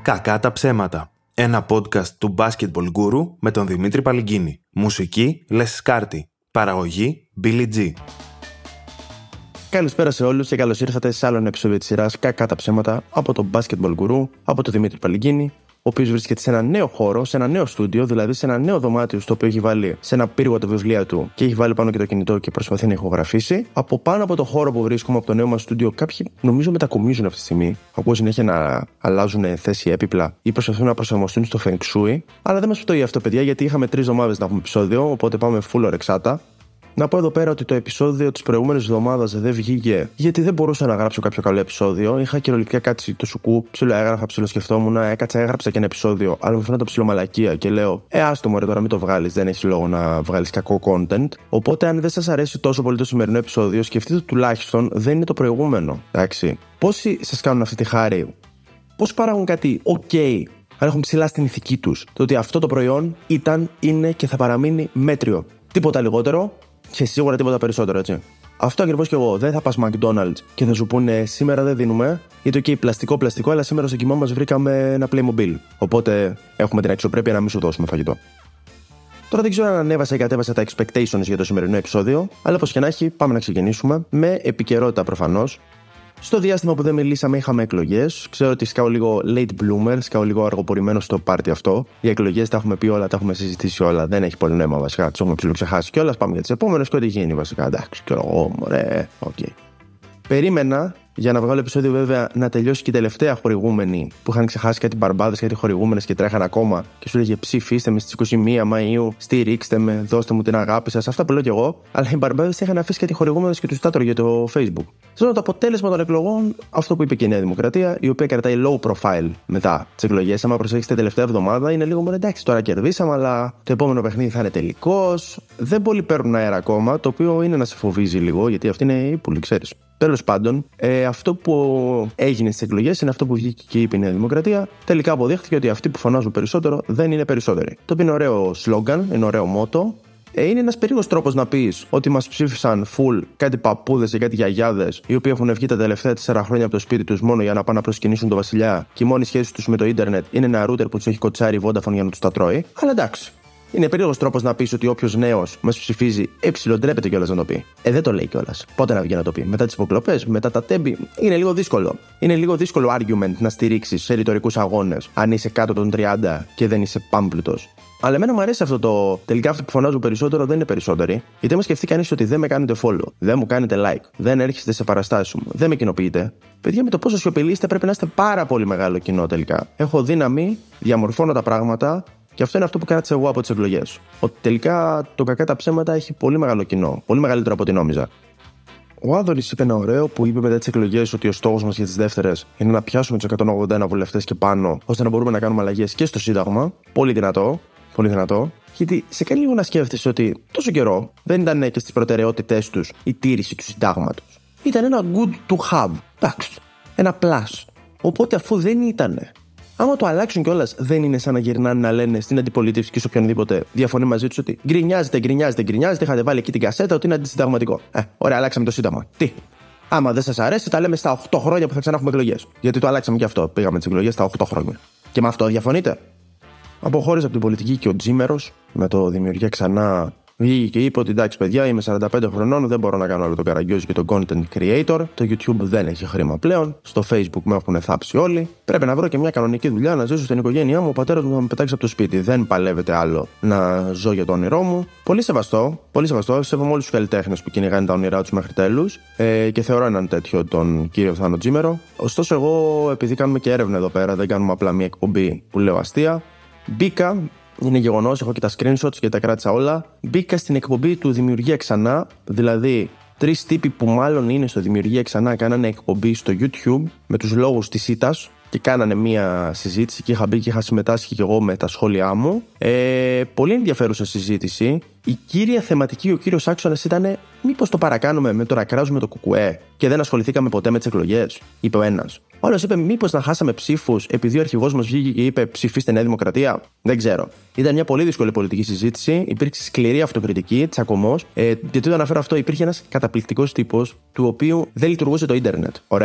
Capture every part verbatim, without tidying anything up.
Κακά τα ψέματα. Ένα podcast του Basketball Guru με τον Δημήτρη Παλυγκίνη. Μουσική Λες Σκάρτη. Παραγωγή Billy G. Καλησπέρα σε όλους και καλώς ήρθατε σε άλλο ένα επεισόδιο της σειράς Κακά τα ψέματα από τον Basketball Guru, από τον Δημήτρη Παλυγκίνη, ο οποίος βρίσκεται σε ένα νέο χώρο, σε ένα νέο στούντιο, δηλαδή σε ένα νέο δωμάτιο στο οποίο έχει βάλει σε ένα πύργο τα βιβλία του και έχει βάλει πάνω και το κινητό και προσπαθεί να ηχογραφήσει. Από πάνω από το χώρο που βρίσκομαι, από το νέο μας στούντιο, κάποιοι νομίζω μετακομίζουν αυτή τη στιγμή. Ακούω συνέχεια να αλλάζουν θέση έπιπλα ή προσπαθούν να προσαρμοστούν στο Feng Shui. Αλλά δεν μας φτωεί αυτό, παιδιά, γιατί είχαμε τρεις εβδομάδες να έχουμε επεισόδιο, οπότε πάμε full ορεξάτα. Να πω εδώ πέρα ότι το επεισόδιο της προηγούμενης εβδομάδας δεν βγήκε γιατί δεν μπορούσα να γράψω κάποιο καλό επεισόδιο. Είχα κυριολεκτικά κάτσει το σουκού, ψιλοέγραφα, ψιλοσκεφτόμουν, έκατσα, έγραψα και ένα επεισόδιο, αλλά μου φαίνεται ψιλομαλακία και λέω, Ε, άστο μωρέ, τώρα μην το βγάλεις, δεν έχει λόγο να βγάλεις κακό content. Οπότε, αν δεν σας αρέσει τόσο πολύ το σημερινό επεισόδιο, σκεφτείτε τουλάχιστον δεν είναι το προηγούμενο. Εντάξει. Πόσοι σας κάνουν αυτή τη χάρη, πώς παράγουν κάτι OK, αν έχουν ψηλά στην ηθική τους το ότι αυτό το προϊόν ήταν, είναι και θα παραμείνει μέτριο. Τίποτα λιγότερο. Και σίγουρα τίποτα περισσότερο, έτσι. Αυτό ακριβώς και εγώ. Δεν θα πας McDonald's και θα σου πούνε σήμερα δεν δίνουμε, γιατί OK, πλαστικό, πλαστικό, αλλά σήμερα στο κοιμά μας βρήκαμε ένα Playmobil. Οπότε έχουμε την αξιοπρέπεια να μην σου δώσουμε φαγητό. Τώρα δεν ξέρω αν ανέβασα ή κατέβασα τα expectations για το σημερινό επεισόδιο, αλλά όπως και να έχει, πάμε να ξεκινήσουμε με επικαιρότητα προφανώς. Στο διάστημα που δεν μιλήσαμε είχαμε εκλογές. Ξέρω ότι σκάω λίγο late bloomer, σκάω λίγο αργοπορημένο στο πάρτι αυτό. Οι εκλογές τα έχουμε πει όλα, τα έχουμε συζητήσει όλα. Δεν έχει πολύ νόημα βασικά. Τις έχουμε ψιλοξεχάσει κιόλας. Πάμε για τις επόμενες και ό,τι γίνει βασικά. Εντάξει, και εγώ, μωρέ. Οκ. Okay. Περίμενα για να βγάλω επεισόδιο βέβαια να τελειώσει και η τελευταία χορηγούμενη που είχαν ξεχάσει κάτι μπαρμπάδες, κάτι χορηγούμενες και τρέχαν ακόμα και σου λέγε ψηφίστε με στις είκοσι μία Μαΐου, στηρίξτε με, δώστε μου την αγάπη σας. Αυτά που λέω κι εγώ, αλλά οι μπαρμπάδες είχαν αφήσει κάτι χορηγούμενες και τους τάτρωγε το Facebook. Θέλω το αποτέλεσμα των εκλογών, αυτό που είπε και η Νέα Δημοκρατία, η οποία κρατάει low profile μετά τις εκλογές. Άμα προσέξετε την τελευταία εβδομάδα, είναι λίγο μόνο εντάξει, τώρα κερδίσαμε, αλλά το επόμενο παιχνίδι θα είναι τελικός. Δεν πολύ παίρνουν αέρα ακόμα, το οποίο είναι να σε φοβίζει λίγο, γιατί αυτή είναι η πουλή, ξέρεις. Τέλος πάντων, ε, αυτό που έγινε στις εκλογές είναι αυτό που βγήκε και είπε η Νέα Δημοκρατία. Τελικά αποδείχθηκε ότι αυτοί που φωνάζουν περισσότερο δεν είναι περισσότεροι. Το οποίο είναι ωραίο σλόγγαν, είναι ωραίο μότο. Ε, είναι ένας περίεργος τρόπος να πεις ότι μας ψήφισαν full κάτι παππούδες και κάτι γιαγιάδες, οι οποίοι έχουν βγει τα τελευταία τέσσερα χρόνια από το σπίτι τους μόνο για να πάνε να προσκυνήσουν τον βασιλιά και η μόνη σχέση τους με το ίντερνετ είναι ένα router που τους έχει κοτσάρει η Vodafone για να τους τα τρώει. Αλλά εντάξει. Είναι περίεργος τρόπος να πεις ότι όποιος νέος μας ψηφίζει έψιλον ντρέπεται κιόλας να το πει. Ε, δεν το λέει κιόλας. Πότε να βγει να το πει? Μετά τις υποκλοπές, μετά τα τέμπη. Είναι λίγο δύσκολο. Είναι λίγο δύσκολο argument να στηρίξεις σε ρητορικούς αγώνες αν είσαι κάτω των τριάντα και δεν είσαι πάμπλουτος. Αλλά εμένα μου αρέσει αυτό το. Τελικά αυτοί που φωνάζουν περισσότερο δεν είναι περισσότεροι. Γιατί άμα σκεφτεί κανείς ότι δεν με κάνετε follow, δεν μου κάνετε like, δεν έρχεστε σε παραστάσεις μου, δεν με κοινοποιείτε. Παιδιά, με το πόσο σιωπηλοί είστε πρέπει να είστε πάρα πολύ μεγάλο κοινό τελικά. Έχω δύναμη, διαμορφώνω τα πράγματα. Και αυτό είναι αυτό που κράτησα εγώ από τις εκλογές. Ότι τελικά το κακά τα ψέματα έχει πολύ μεγάλο κοινό. Πολύ μεγαλύτερο από ό,τι νόμιζα. Ο Άδωνης είπε ένα ωραίο που είπε μετά τις εκλογές ότι ο στόχος μας για τις δεύτερες είναι να πιάσουμε τους εκατόν ογδόντα ένα βουλευτές και πάνω, ώστε να μπορούμε να κάνουμε αλλαγές και στο Σύνταγμα. Πολύ δυνατό. Πολύ δυνατό. Γιατί σε κάνει λίγο να σκέφτεσαι ότι τόσο καιρό δεν ήταν και στις προτεραιότητές τους η τήρηση του Συντάγματος. Ήταν ένα good to have. Εντάξει. Ένα plus. Οπότε αφού δεν ήτανε. Άμα το αλλάξουν κιόλας, δεν είναι σαν να γυρνάνε να λένε στην αντιπολίτευση και σε οποιονδήποτε διαφωνεί μαζί τους ότι γκρινιάζετε, γκρινιάζετε, γκρινιάζετε. Είχατε βάλει εκεί την κασέτα ότι είναι αντισυνταγματικό. Ε, ωραία, αλλάξαμε το Σύνταγμα. Τι. Άμα δεν σας αρέσει, τα λέμε στα οκτώ χρόνια που θα ξανά έχουμε εκλογές. Γιατί το αλλάξαμε και αυτό. Πήγαμε τις εκλογές στα οκτώ χρόνια. Και με αυτό διαφωνείτε? Αποχώρησε από την πολιτική και ο Τζίμερος με το Δημιουργία Ξανά. Βγήκε και είπε ότι εντάξει, παιδιά, είμαι σαράντα πέντε χρονών, δεν μπορώ να κάνω όλο τον καραγκιόζη και τον content creator. Το YouTube δεν έχει χρήμα πλέον. Στο Facebook με έχουν θάψει όλοι. Πρέπει να βρω και μια κανονική δουλειά να ζήσω στην οικογένειά μου. Ο πατέρας μου θα με πετάξει από το σπίτι. Δεν παλεύεται άλλο να ζω για το όνειρό μου. Πολύ σεβαστό, πολύ σεβαστό. Σέβομαι όλους τους καλλιτέχνες που κυνηγάνε τα όνειρά τους μέχρι τέλους. Ε, και θεωρώ έναν τέτοιο τον κύριο Θάνο Τζίμερο. Ωστόσο, εγώ επειδή κάνουμε και έρευνα εδώ πέρα, δεν κάνουμε απλά μια εκπομπή που λέω αστεία. Μπήκα. Είναι γεγονός, έχω και τα screenshots και τα κράτησα όλα. Μπήκα στην εκπομπή του Δημιουργία Ξανά, δηλαδή τρεις τύποι που μάλλον είναι στο Δημιουργία Ξανά κάνανε εκπομπή στο YouTube με τους λόγους της ήττας και κάνανε μία συζήτηση και είχα μπει και είχα συμμετάσχει και εγώ με τα σχόλιά μου. Ε, πολύ ενδιαφέρουσα συζήτηση. Η κύρια θεματική, ο κύριος άξονας ήταν μήπως το παρακάνουμε με το να κράζουμε το κουκουέ και δεν ασχοληθήκαμε ποτέ με τις εκλογές, είπε ο ένας. Ο άλλος είπε μήπως να χάσαμε ψήφους επειδή ο αρχηγός μας βγήκε και είπε ψηφίστε Νέα Δημοκρατία. Δεν ξέρω. Ήταν μια πολύ δύσκολη πολιτική συζήτηση, υπήρξε σκληρή αυτοκριτική, τσακωμός. Ε, γιατί το αναφέρω αυτό, υπήρχε ένας καταπληκτικός τύπος του οποίου δεν λειτουργούσε το ίντερνετ. Ωραία.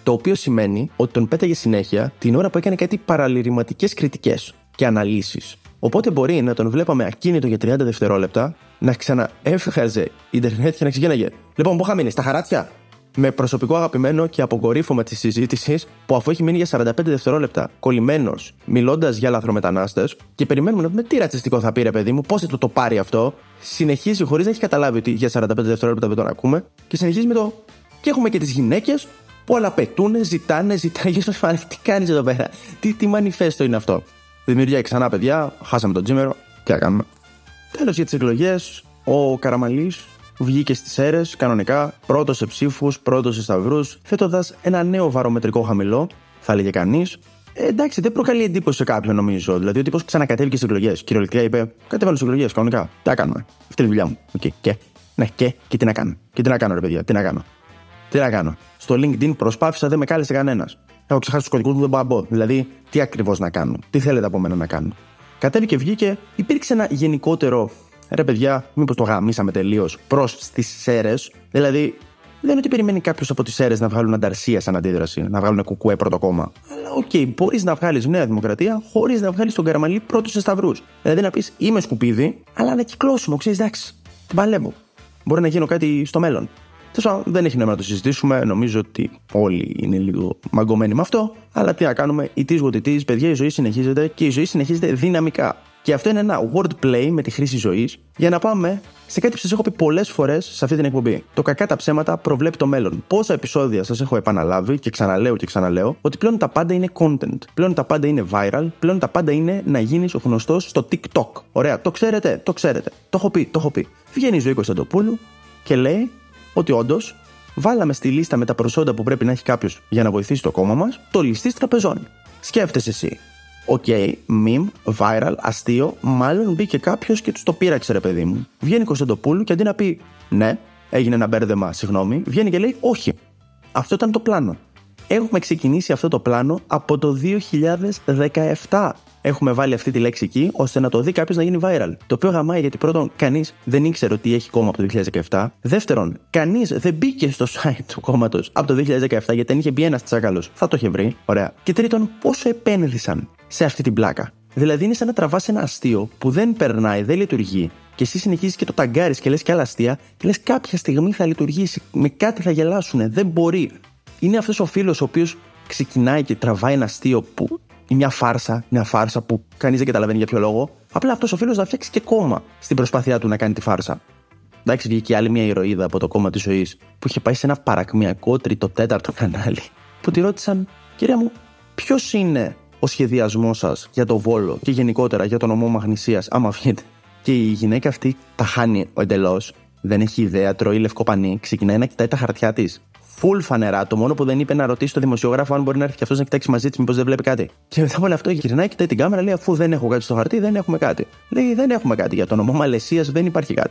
Το οποίο σημαίνει ότι τον πέταγε συνέχεια την ώρα που έκανε κάτι παραλυρηματικές κριτικές και αναλύσεις. Οπότε μπορεί να τον βλέπαμε ακίνητο για τριάντα δευτερόλεπτα, να ξαναέφχαζε ίντερνετ και να ξεκίναγε. Λοιπόν, πού είχα μείνει, στα χαράτσια. Με προσωπικό αγαπημένο και αποκορύφωμα τη συζήτηση, που αφού έχει μείνει για σαράντα πέντε δευτερόλεπτα κολλημένος, μιλώντας για λαθρομετανάστες, και περιμένουμε να δούμε τι ρατσιστικό θα πει, ρε παιδί μου, πώς θα το, το πάρει αυτό, συνεχίζει χωρίς να έχει καταλάβει ότι για σαράντα πέντε δευτερόλεπτα δεν τον ακούμε, και συνεχίζει με το. Και έχουμε και τις γυναίκες που όλα πετούν, ζητάνε, ζητάνε. Και σου τι κάνεις εδώ πέρα, τι, τι μανιφέστο είναι αυτό. Δημιουργία ξανά, παιδιά, χάσαμε τον Τζίμερο, τι να κάνουμε. Τέλος, για τις εκλογές, ο Καραμανλής βγήκε στις ΣΕΡΕΣ κανονικά, πρώτος σε ψήφους, πρώτος σε σταυρούς, θέτοντας ένα νέο βαρομετρικό χαμηλό, θα έλεγε κανείς. Ε, εντάξει, δεν προκαλεί εντύπωση σε κάποιον, νομίζω. Δηλαδή, ο τύπος ξανακατέβηκε στις εκλογές. Κυριολεκτικά είπε: κατέβαινε στις εκλογές, κανονικά. Τι να κάνουμε. Αυτή είναι η δουλειά μου. Okay. Και, ναι, και, και τι να κάνω. Και τι να κάνω, ρε παιδιά, τι να κάνω. Τι να κάνω. Στο LinkedIn προσπάθησα, δεν με κάλεσε κανένας. Έχω ξεχάσει τους κωδικούς μου, δεν μπορώ να μπω. Δηλαδή, τι ακριβώς να κάνω. Τι θέλετε από μένα να κάνω. Κατέβηκε, βγήκε, υπήρξε ένα γενικότερο. Ρε παιδιά, μήπως το γαμίσαμε τελείως προς τις ΣΕΡΕΣ. Δηλαδή, δεν είναι ότι περιμένει κάποιος από τις ΣΕΡΕΣ να βγάλουν ανταρσία σαν αντίδραση, να βγάλουν κουκουέ πρώτο κόμμα. Αλλά οκ, okay, μπορείς να βγάλεις Νέα Δημοκρατία χωρίς να βγάλεις τον Καραμανλή πρώτο σε σταυρούς. Δηλαδή να πεις είμαι σκουπίδι, αλλά να κυκλώσουμε, ξέρεις, εντάξει, την παλεύω. Μπορεί να γίνω κάτι στο μέλλον. Τέλος, δεν έχει νόημα να το συζητήσουμε. Νομίζω ότι όλοι είναι λίγο μαγκωμένοι με αυτό. Αλλά τι να κάνουμε, it is what it is, παιδιά, η ζωή συνεχίζεται και η ζωή συνεχίζεται δυναμικά. Και αυτό είναι ένα wordplay με τη χρήση ζωής για να πάμε σε κάτι που σας έχω πει πολλές φορές σε αυτή την εκπομπή. Το κακά τα ψέματα προβλέπει το μέλλον. Πόσα επεισόδια σας έχω επαναλάβει και ξαναλέω και ξαναλέω ότι πλέον τα πάντα είναι content. Πλέον τα πάντα είναι viral. Πλέον τα πάντα είναι να γίνεις γνωστός στο TikTok. Ωραία, το ξέρετε, το ξέρετε. Το έχω πει, το έχω πει. Βγαίνει η Ζωή Κωνσταντοπούλου και λέει ότι όντως βάλαμε στη λίστα με τα προσόντα που πρέπει να έχει κάποιος για να βοηθήσει το κόμμα μας το ληστής τραπεζών. Σκέφτεσαι εσύ. Οκ, okay, meme, viral, αστείο, μάλλον μπήκε κάποιος και τους το πείραξε, ρε παιδί μου. Βγαίνει η Κωνσταντοπούλου και αντί να πει ναι, έγινε ένα μπέρδεμα, συγγνώμη, βγαίνει και λέει όχι. Αυτό ήταν το πλάνο. Έχουμε ξεκινήσει αυτό το πλάνο από το δύο χιλιάδες δεκαεπτά. Έχουμε βάλει αυτή τη λέξη εκεί ώστε να το δει κάποιος να γίνει viral. Το οποίο γαμάει γιατί πρώτον, κανείς δεν ήξερε ότι έχει κόμμα από το δύο χιλιάδες δεκαεπτά. Δεύτερον, κανείς δεν μπήκε στο site του κόμματος από το δύο χιλιάδες δεκαεπτά γιατί δεν είχε μπει ένας τσάκαλος. Θα το είχε βρει. Ωραία. Και τρίτον, πόσο επένδυσαν σε αυτή την πλάκα. Δηλαδή είναι σαν να τραβάς ένα αστείο που δεν περνάει, δεν λειτουργεί. Και εσύ συνεχίζεις και το ταγκάρεις και λες και άλλα αστεία και λες κάποια στιγμή θα λειτουργήσει. Με κάτι θα γελάσουνε. Δεν μπορεί. Είναι αυτός ο φίλος ο οποίος ξεκινάει και τραβάει ένα αστείο που είναι μια φάρσα, μια φάρσα που κανείς δεν καταλαβαίνει για ποιο λόγο. Απλά αυτός ο φίλος θα φτιάξει και κόμμα στην προσπάθειά του να κάνει τη φάρσα. Εντάξει, βγήκε άλλη μια ηρωίδα από το κόμμα της ζωής που είχε πάει σε ένα παρακμιακό τρίτο τέταρτο κανάλι. Που τη ρώτησαν, κυρία μου, ποιος είναι ο σχεδιασμός σας για το Βόλο και γενικότερα για τον νομό Μαγνησίας, άμα βγείτε. Και η γυναίκα αυτή τα χάνει εντελώς. Δεν έχει ιδέα, τρώει λευκό πανί, ξεκινάει να κοιτάει τα χαρτιά της. Φουλ φανερά. Το μόνο που δεν είπε να ρωτήσει τον δημοσιογράφο αν μπορεί να έρθει και αυτός να κοιτάξει μαζί της, μήπως δεν βλέπει κάτι. Και μετά από όλο αυτό γυρνάει, κοιτάει την κάμερα, λέει: αφού δεν έχω κάτι στο χαρτί, δεν έχουμε κάτι. Λέει: δεν έχουμε κάτι. Για το νομό Μαλαισίας δεν υπάρχει κάτι.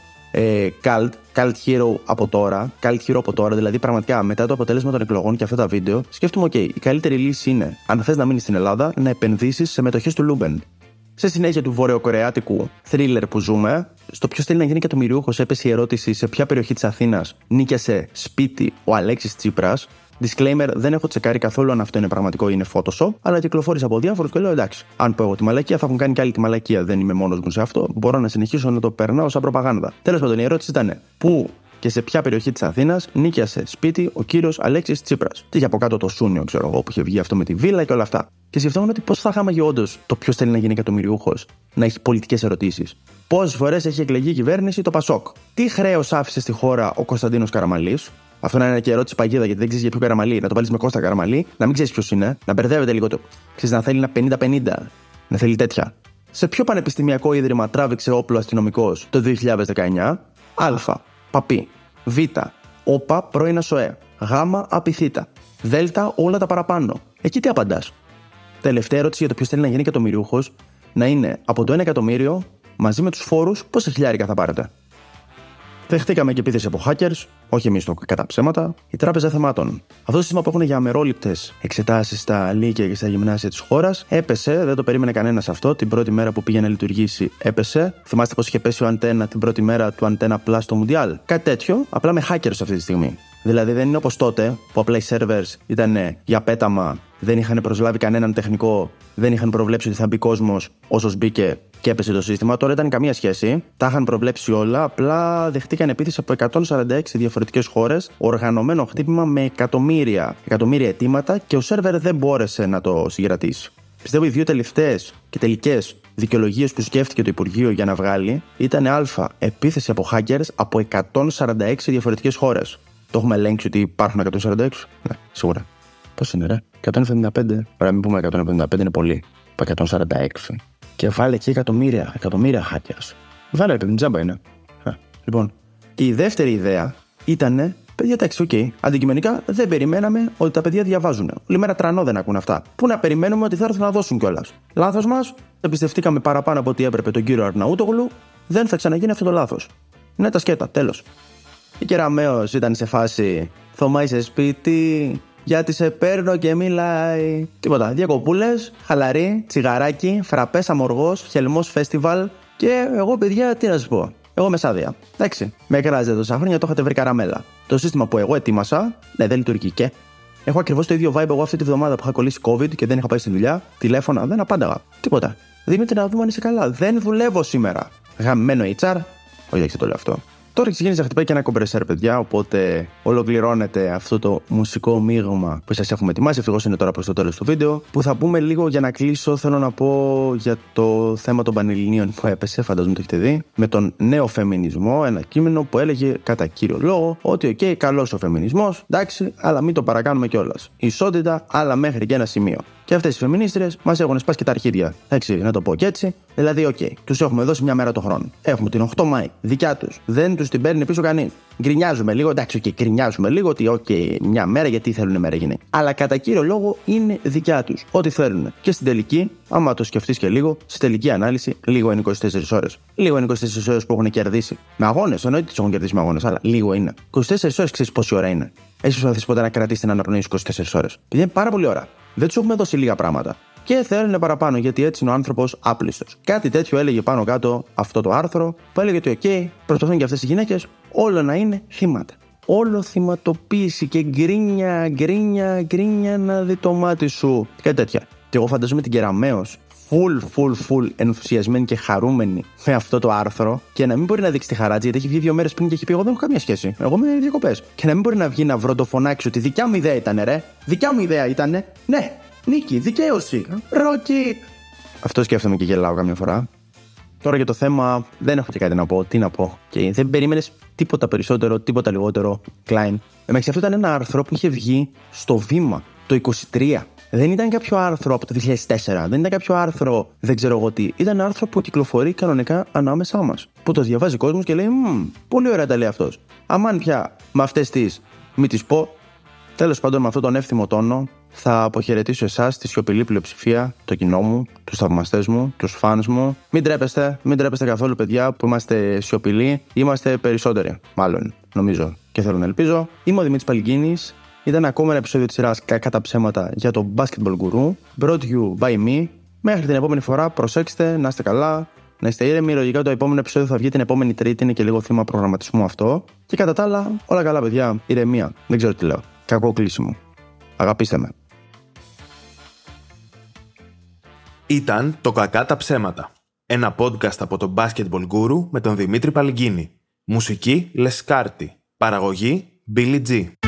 Ε, cult, cult hero από τώρα, cult hero από τώρα, δηλαδή πραγματικά μετά το αποτέλεσμα των εκλογών και αυτά τα βίντεο, σκέφτομαι: OK, η καλύτερη λύση είναι, αν θες να μείνεις στην Ελλάδα, να επενδύσεις σε μετοχές του Λούμπεν. Σε συνέχεια του βορειοκορεάτικου thriller που ζούμε, στο ποιος θέλει να γίνει εκατομμυριούχος έπεσε η ερώτηση σε ποια περιοχή της Αθήνας νίκιασε σπίτι ο Αλέξης Τσίπρας. Disclaimer, δεν έχω τσεκάρει καθόλου αν αυτό είναι πραγματικό ή είναι Photoshop, αλλά κυκλοφόρησα από διάφορους και λέω εντάξει, αν πω εγώ τη μαλακία θα έχουν κάνει και άλλη τη μαλακία. Δεν είμαι μόνος μου σε αυτό. Μπορώ να συνεχίσω να το περνάω σαν προπαγάνδα. Τέλος πάντων, η ερώτηση ήταν πού και σε ποια περιοχή της Αθήνας νίκιασε σπίτι ο κύριος Αλέξης Τσίπρας. Και για από κάτω το Σούνιο, ξέρω εγώ, που είχε βγει αυτό με τη βίλα και όλα αυτά. Και σκεφτόμουν ότι πώς θα χάμαγε όντως το ποιος θέλει να γίνει εκατομμυριούχος να έχει πολιτικές ερωτήσεις. Πόσες φορές έχει εκλεγεί η κυβέρνηση το Πασόκ. Τι χρέος άφησε στη χώρα ο Κωνσταντίνος Καραμανλής. Αυτό να είναι και ερώτηση παγίδα γιατί δεν ξέρεις για ποιο Καραμανλή. Να το βάλεις με Κώστα Καραμανλή, να μην ξέρεις ποιος είναι, να μπερδεύεται λίγο το. Ξέρεις να θέλει ένα πενήντα πενήντα, να θέλει τέτοια. Σε ποιο πανεπιστημιακό ίδρυμα τράβηξε όπλο αστυνομικός το δύο χιλιάδες δεκαεννιά. Α. Παπί. Β. Όπα πρώην ΑΣΟΕ. Γ. Απιθύτα. Δ. Όλα τα παραπάνω. Εκεί τι απαντάς. Τελευταία ερώτηση για το ποιος θέλει να γίνει εκατομμυριούχος να είναι από το ένα εκατομμύριο μαζί με τους φόρους πόσα χιλιάρικα θα πάρετε. Δεχτήκαμε και επίθεση από hackers, όχι εμείς το κατά ψέματα, η Τράπεζα Θεμάτων. Αυτό το σύστημα που έχουν για αμερόληπτες εξετάσεις στα λύκεια και στα γυμνάσια της χώρας έπεσε, δεν το περίμενε κανένας αυτό. Την πρώτη μέρα που πήγε να λειτουργήσει έπεσε. Θυμάστε πως είχε πέσει ο Αντένα την πρώτη μέρα του Αντένα Plus στο Μουντιάλ. Κάτι τέτοιο, απλά με hackers αυτή τη στιγμή. Δηλαδή δεν είναι όπως τότε που απλά οι servers ήταν για πέταμα, δεν είχαν προσλάβει κανέναν τεχνικό, δεν είχαν προβλέψει ότι θα μπει κόσμος όσος μπήκε και έπεσε το σύστημα. Τώρα ήταν καμία σχέση. Τα είχαν προβλέψει όλα. Απλά δεχτήκαν επίθεση από εκατόν σαράντα έξι διαφορετικές χώρες, οργανωμένο χτύπημα με εκατομμύρια, εκατομμύρια αιτήματα και ο σερβερ δεν μπόρεσε να το συγκρατήσει. Πιστεύω οι δύο τελευταίες και τελικές δικαιολογίες που σκέφτηκε το Υπουργείο για να βγάλει ήταν Α. Επίθεση από hackers από εκατόν σαράντα έξι διαφορετικές χώρες. Το έχουμε ελέγξει ότι υπάρχουν εκατόν σαράντα έξι. Ναι, σίγουρα. Πώς είναι, ρε? εκατόν εβδομήντα πέντε. Ωραία, μην πούμε εκατόν εβδομήντα πέντε, είναι πολύ. Από εκατόν σαράντα έξι. Και βάλε εκεί εκατομμύρια, εκατομμύρια hackers. Βάλε, παιδί, τζάμπα είναι. Α, λοιπόν. Και η δεύτερη ιδέα ήταν, παιδιά, εντάξει, οκ. Okay. Αντικειμενικά δεν περιμέναμε ότι τα παιδιά διαβάζουν. Όλη μέρα τρανό δεν ακούν αυτά. Πού να περιμένουμε ότι θα έρθουν να δώσουν κιόλας. Λάθος μας. Εμπιστευτήκαμε παραπάνω από ό,τι έπρεπε τον κύριο Αρναούτογλου. Δεν θα ξαναγίνει αυτό το λάθος. Ναι, τα σκέτα, τέλος. Η Κεραμέως ήταν σε φάση Θωμά είσαι σπίτι, γιατί σε παίρνω και μιλάει. Τίποτα. Διακοπούλες, χαλαρή, τσιγαράκι, φραπές αμοργός, χελμός φεστιβάλ. Και εγώ, παιδιά, τι να σας πω. Εγώ μεσάδια. Εντάξει. Με κράζετε τόσα χρόνια, το είχατε βρει καραμέλα. Το σύστημα που εγώ ετοίμασα, ναι, δεν λειτουργεί και. Έχω ακριβώς το ίδιο vibe εγώ αυτή τη βδομάδα που είχα κολλήσει COVID και δεν είχα πάει στη δουλειά. Τηλέφωνα, δεν απάνταγα. Τίποτα. Δημήτρη, να δούμε αν είσαι καλά. Δεν δουλεύω σήμερα. Γαμμένο έιτς αρ. Όχι, δεν το λέω αυτό. Τώρα ξεκίνησε να χτυπάει και ένα κομπρεσέρ, παιδιά, οπότε ολοκληρώνεται αυτό το μουσικό μείγμα που σας έχουμε ετοιμάσει. Ευτυχώς είναι τώρα προς το τέλος του βίντεο. Που θα πούμε λίγο για να κλείσω. Θέλω να πω για το θέμα των Πανελληνίων που έπεσε, φαντάζομαι το έχετε δει, με τον νέο φεμινισμό. Ένα κείμενο που έλεγε κατά κύριο λόγο ότι, οκ, okay, καλός ο φεμινισμός, εντάξει, αλλά μην το παρακάνουμε κιόλας. Ισότητα, αλλά μέχρι και ένα σημείο. Και αυτές οι φεμινίστριες μας έχουν σπάσει και τα αρχίδια. Έτσι, να το πω και έτσι. Δηλαδή, οκ, okay, τους έχουμε δώσει μια μέρα το χρόνο. Έχουμε την οκτώ Μάη, δικιά τους. Δεν τους την παίρνει πίσω κανείς. Γκρινιάζουμε λίγο, εντάξει, οκ, okay, γκρινιάζουμε λίγο ότι, οκ, okay, μια μέρα γιατί θέλουν μέρα γυναίκα. Αλλά κατά κύριο λόγο είναι δικιά τους. Ό,τι θέλουν. Και στην τελική, άμα το σκεφτείς και λίγο, στη τελική ανάλυση, λίγο είναι είκοσι τέσσερις ώρες. Λίγο είναι είκοσι τέσσερις ώρες που έχουν κερδίσει. Με αγώνες, εννοείται τις έχουν κερδίσει με αγώνες, αλλά λίγο είναι. είκοσι τέσσερις ώρες, ξέρεις πόση ώρα είναι. Έχεις προσπαθήσει ποτέ να κρατήσει την αναπνοή είκοσι τέσσερις ώρες. Είναι πάρα πολύ ώρα. Δεν τους έχουμε δώσει λίγα πράγματα. Και θέλουν παραπάνω, γιατί έτσι είναι ο άνθρωπος άπλιστος. Κάτι τέτοιο έλεγε πάνω κάτω αυτό το άρθρο, που έλεγε ότι, OK, προσπαθούν και αυτές οι γυναίκες όλο να είναι θύματα. Όλο θυματοποίηση και γκρίνια, γκρίνια, γκρίνια να δει το μάτι σου. Και τέτοια. Και εγώ φανταζόμαι την Κεραμέως full, full, full ενθουσιασμένη και χαρούμενη με αυτό το άρθρο και να μην μπορεί να δείξει τη χαρά της, γιατί έχει βγει δύο μέρες πριν και έχει πει: εγώ δεν έχω καμία σχέση. Εγώ είμαι διακοπές. Και να μην μπορεί να βγει να βροντοφωνάξει ότι δικιά μου ιδέα ήταν, ρε. Δικιά μου ιδέα ήταν. Ναι, νίκη, δικαίωση. Ρόκι. Αυτό σκέφτομαι και γελάω καμιά φορά. Τώρα για το θέμα δεν έχω και κάτι να πω. Τι να πω. Και δεν περίμενες τίποτα περισσότερο, τίποτα λιγότερο. Klein. Εμείς αυτό ήταν ένα άρθρο που είχε βγει στο Βήμα το είκοσι τρία. Δεν ήταν κάποιο άρθρο από το δύο χιλιάδες τέσσερα, δεν ήταν κάποιο άρθρο δεν ξέρω εγώ τι. Ήταν ένα άρθρο που κυκλοφορεί κανονικά ανάμεσά μας. Που το διαβάζει ο κόσμος και λέει: Μμμ, πολύ ωραία τα λέει αυτός. Αμάν πια με αυτές τις μη τις πω. Τέλος πάντων, με αυτόν τον εύθυμο τόνο, θα αποχαιρετήσω εσάς, τη σιωπηλή πλειοψηφία, το κοινό μου, τους θαυμαστές μου, τους φανς μου. Μην τρέπεστε, μην τρέπεστε καθόλου, παιδιά, που είμαστε σιωπηλοί. Είμαστε περισσότεροι, μάλλον, νομίζω και θέλω να ελπίζω. Είμαι ο Δημήτρης Παλικίνης. Ήταν ακόμα ένα επεισόδιο της σειράς Κακά τα ψέματα για το Basketball Guru. Brought you by me. Μέχρι την επόμενη φορά, προσέξτε, να είστε καλά, να είστε ήρεμοι. Λογικά το επόμενο επεισόδιο θα βγει την επόμενη Τρίτη, είναι και λίγο θύμα προγραμματισμού αυτό. Και κατά τα άλλα, όλα καλά, παιδιά. Ηρεμία. Δεν ξέρω τι λέω. Κακό κλείσιμο. Αγαπήστε με. Ήταν το Κακά τα ψέματα. Ένα podcast από το Basketball Guru με τον Δημήτρη Παλικίνη. Μουσική Λεσκάρτη. Παραγωγή Billy G.